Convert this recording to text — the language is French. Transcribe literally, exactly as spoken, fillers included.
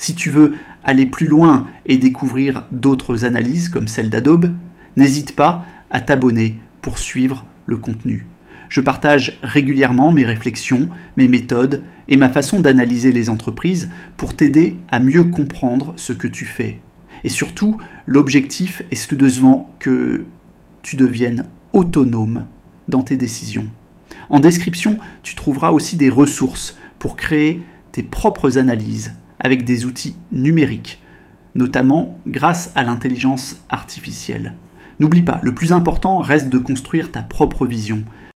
Si tu veux aller plus loin et découvrir d'autres analyses comme celle d'Adobe, n'hésite pas à t'abonner pour suivre le contenu. Je partage régulièrement mes réflexions, mes méthodes et ma façon d'analyser les entreprises pour t'aider à mieux comprendre ce que tu fais. Et surtout, l'objectif est soudainement que tu deviennes autonome dans tes décisions. En description, tu trouveras aussi des ressources pour créer tes propres analyses avec des outils numériques, notamment grâce à l'intelligence artificielle. N'oublie pas, le plus important reste de construire ta propre vision.